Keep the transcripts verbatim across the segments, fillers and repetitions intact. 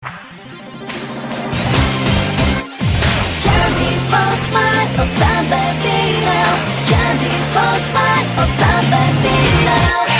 Candy for smile of somebody now. Candy for smile of somebody now.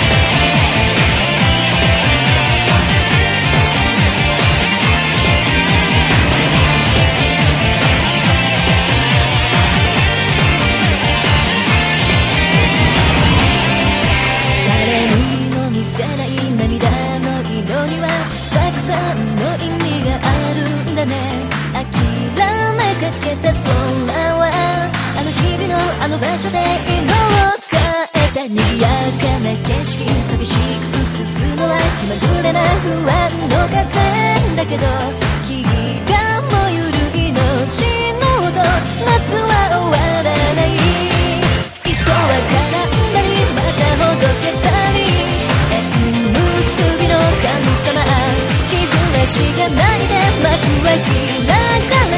誰にも見せない涙の色にはたくさんの意味があるんだね。諦めかけた空はあの日々のあの場所で色を変えた。賑やかな景色寂しく映すのは気まぐれな不安の風だけど、木が燃ゆる命の音、夏は終わらない。糸は絡んだりまたほどけたり、縁結びの神様、日暮らしがないで幕は開かない。